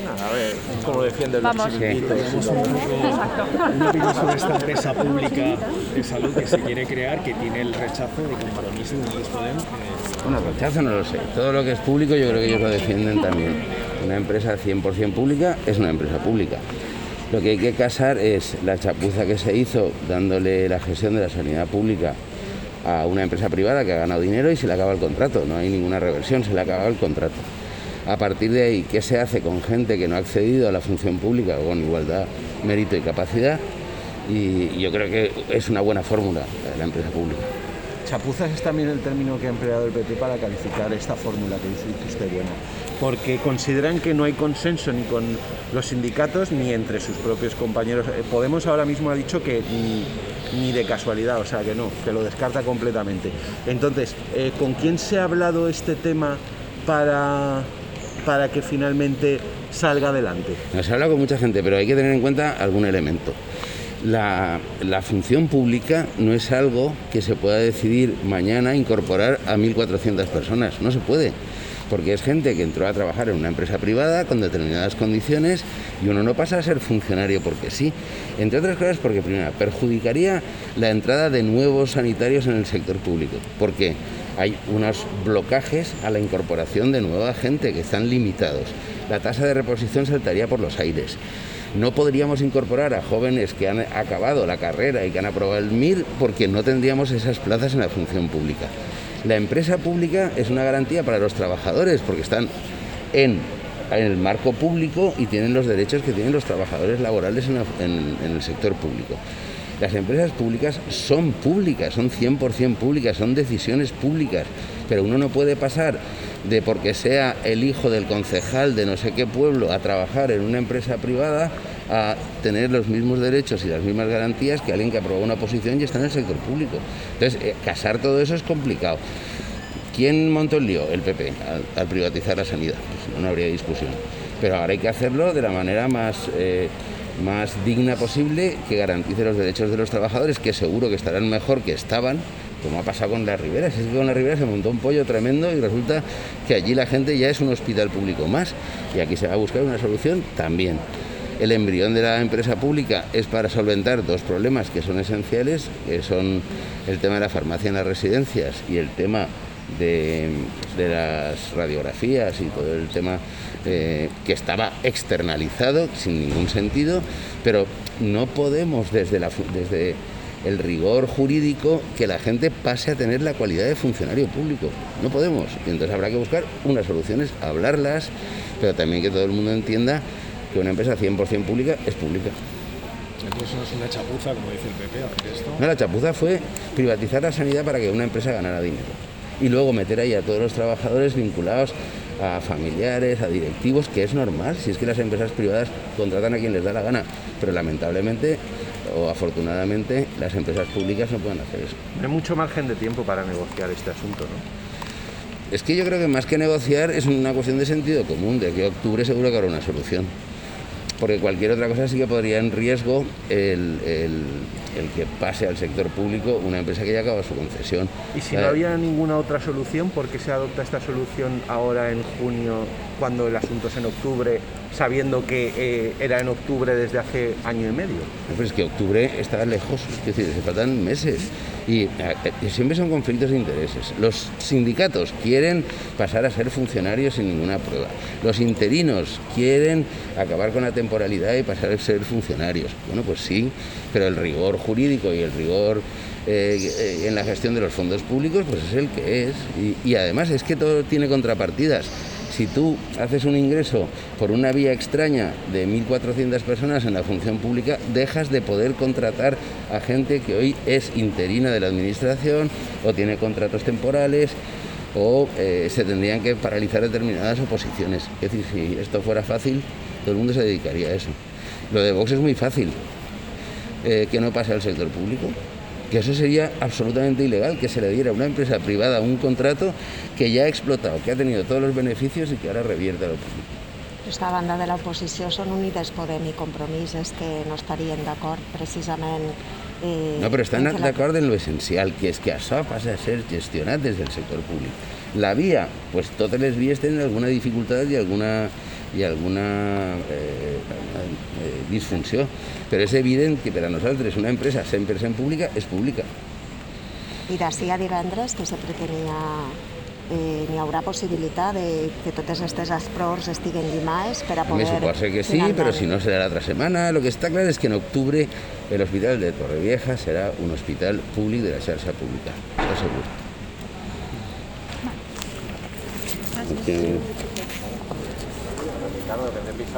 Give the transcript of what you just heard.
A ver, cómo defiende los chiringuitos. Una opinión sobre esta empresa pública de salud que se quiere crear, que tiene el rechazo de Compromís y Unidas Podemos. Bueno, rechazo no lo sé. Todo lo que es público yo creo que ellos lo defienden también. Una empresa 100% pública es una empresa pública. Lo que hay que casar es la chapuza que se hizo dándole la gestión de la sanidad pública a una empresa privada que ha ganado dinero y se le acaba el contrato. No hay ninguna reversión, se le acaba el contrato. A partir de ahí, ¿qué se hace con gente que no ha accedido a la función pública con igualdad, mérito y capacidad? Y yo creo que es una buena fórmula la empresa pública. Chapuzas es también el término que ha empleado el PP para calificar esta fórmula que dice usted buena, porque consideran que no hay consenso ni con los sindicatos ni entre sus propios compañeros. Podemos ahora mismo ha dicho que ni de casualidad, o sea que no, que lo descarta completamente. Entonces, ¿con quién se ha hablado este tema para que finalmente salga adelante? Se habla con mucha gente, pero hay que tener en cuenta algún elemento. La función pública no es algo que se pueda decidir mañana incorporar a 1.400 personas, no se puede, porque es gente que entró a trabajar en una empresa privada con determinadas condiciones y uno no pasa a ser funcionario porque sí, entre otras cosas porque primero perjudicaría la entrada de nuevos sanitarios en el sector público, porque hay unos blocajes a la incorporación de nueva gente que están limitados, la tasa de reposición saltaría por los aires. No podríamos incorporar a jóvenes que han acabado la carrera y que han aprobado el MIR porque no tendríamos esas plazas en la función pública. La empresa pública es una garantía para los trabajadores porque están en el marco público y tienen los derechos que tienen los trabajadores laborales en el sector público. Las empresas públicas, son 100% públicas, son decisiones públicas, pero uno no puede pasar de porque sea el hijo del concejal de no sé qué pueblo a trabajar en una empresa privada a tener los mismos derechos y las mismas garantías que alguien que aprobó una oposición y está en el sector público. Entonces, casar todo eso es complicado. ¿Quién montó el lío? El PP, al privatizar la sanidad. Pues no habría discusión. Pero ahora hay que hacerlo de la manera más digna posible, que garantice los derechos de los trabajadores, que seguro que estarán mejor que estaban, como ha pasado con Las Riberas. Es que con Las Riberas se montó un pollo tremendo y resulta que allí la gente ya es un hospital público más y aquí se va a buscar una solución también. El embrión de la empresa pública es para solventar dos problemas que son esenciales, que son el tema de la farmacia en las residencias y el tema de las radiografías y todo el tema que estaba externalizado sin ningún sentido, pero no podemos desde el rigor jurídico que la gente pase a tener la cualidad de funcionario público. No podemos. Y entonces habrá que buscar unas soluciones, hablarlas, pero también que todo el mundo entienda que una empresa 100% pública es pública. Entonces no es una chapuza, como dice el PP, hacer esto. No, la chapuza fue privatizar la sanidad para que una empresa ganara dinero. Y luego meter ahí a todos los trabajadores vinculados a familiares, a directivos, que es normal, si es que las empresas privadas contratan a quien les da la gana, pero lamentablemente o afortunadamente las empresas públicas no pueden hacer eso. Hay mucho margen de tiempo para negociar este asunto, ¿no? Es que yo creo que más que negociar es una cuestión de sentido común, de que octubre seguro que habrá una solución. Porque cualquier otra cosa sí que podría en riesgo el que pase al sector público una empresa que ya acaba su concesión. Y si no había ninguna otra solución, ¿por qué se adopta esta solución ahora en junio, cuando el asunto es en octubre, sabiendo que era en octubre desde hace año y medio? Pues es que octubre está lejos, es decir, se faltan meses. Y siempre son conflictos de intereses. Los sindicatos quieren pasar a ser funcionarios sin ninguna prueba. Los interinos quieren acabar con la temporalidad y pasar a ser funcionarios. Bueno, pues sí, pero el rigor jurídico y el rigor en la gestión de los fondos públicos pues es el que es. Y además es que todo tiene contrapartidas. Si tú haces un ingreso por una vía extraña de 1.400 personas en la función pública, dejas de poder contratar a gente que hoy es interina de la administración o tiene contratos temporales o se tendrían que paralizar determinadas oposiciones. Es decir, si esto fuera fácil, todo el mundo se dedicaría a eso. Lo de Vox es muy fácil, que no pase al sector público. Que eso sería absolutamente ilegal, que se le diera a una empresa privada un contrato que ya ha explotado, que ha tenido todos los beneficios y que ahora revierte a lo público. Aquesta banda de l'oposició són Unides Podem i Compromís, és que no estarien d'acord precisament... No, però estan d'acord en lo essencial, que és que això passa a ser gestionat des del sector públic. La via, pues totes les vies tenen alguna dificultat i alguna i alguna disfunció. Però és evident que per a nosaltres una empresa 100% pública és pública. I d'ací a divendres, que se pretenia, n'hi haurà possibilitat de que totes aquestes explors estiguen llimades per a Me poder... suposa que sí, però si no serà l'altra setmana. Lo que està clar és que en octubre l'Hospital de Torrevieja serà un hospital públic de la xarxa pública, això segur. Okay.